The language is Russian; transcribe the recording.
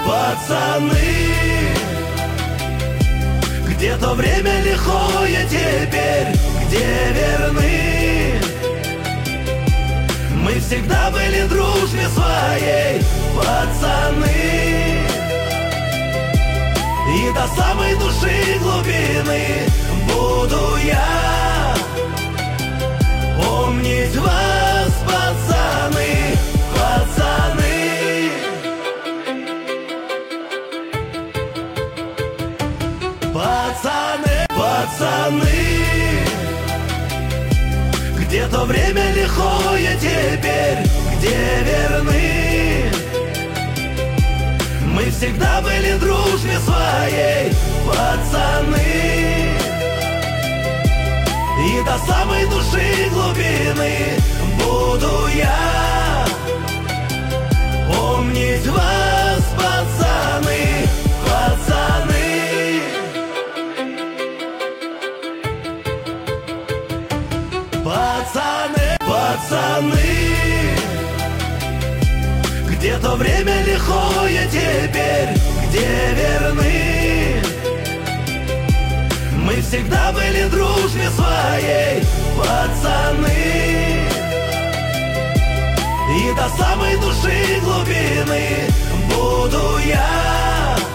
Пацаны, где то время лихое теперь, где верны? Мы всегда были дружбе своей, пацаны. И до самой души глубины буду я помнить вас, пацаны, пацаны. Пацаны, пацаны, где то время лихое теперь, где верны? Мы всегда были дружбе своей, пацаны. И до самой души глубины буду я помнить вас, пацаны, пацаны. Пацаны, пацаны, где то время лихое теперь, где верны? Мы всегда были дружбе своей, пацаны. И до самой души глубины буду я